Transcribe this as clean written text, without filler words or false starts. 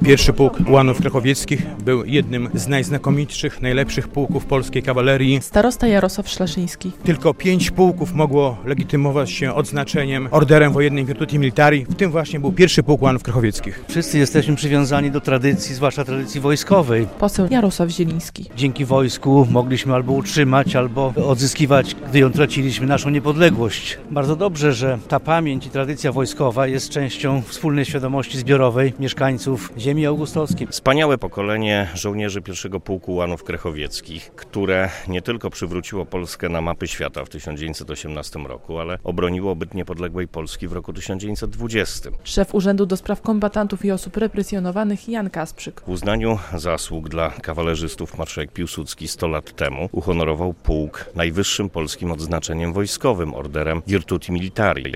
Pierwszy pułk ułanów krachowieckich był jednym z najznakomitszych, najlepszych pułków polskiej kawalerii. Starosta Jarosław Szlaszyński. Tylko 5 pułków mogło legitymować się odznaczeniem Orderem Wojennym Virtuti Militari. W tym właśnie był pierwszy pułk ułanów krachowieckich. Wszyscy jesteśmy przywiązani do tradycji, zwłaszcza tradycji wojskowej. Poseł Jarosław Zieliński. Dzięki wojsku mogliśmy albo utrzymać, albo odzyskiwać, gdy ją traciliśmy, naszą niepodległość. Bardzo dobrze, że ta pamięć i tradycja wojskowa jest częścią wspólnej świadomości zbiorowej mieszkańców ziemi augustowskiej. Wspaniałe pokolenie żołnierzy pierwszego pułku ułanów krachowieckich, które nie tylko przywróciło Polskę na mapy świata w 1918 roku, ale obroniło byt niepodległej Polski w roku 1920. Szef Urzędu do Spraw Kombatantów i Osób Represjonowanych Jan Kasprzyk. W uznaniu zasług dla kawalerzystów marszałek Piłsudski 100 lat temu uhonorował pułk najwyższym polskim odznaczeniem wojskowym, Orderem Virtuti Militari.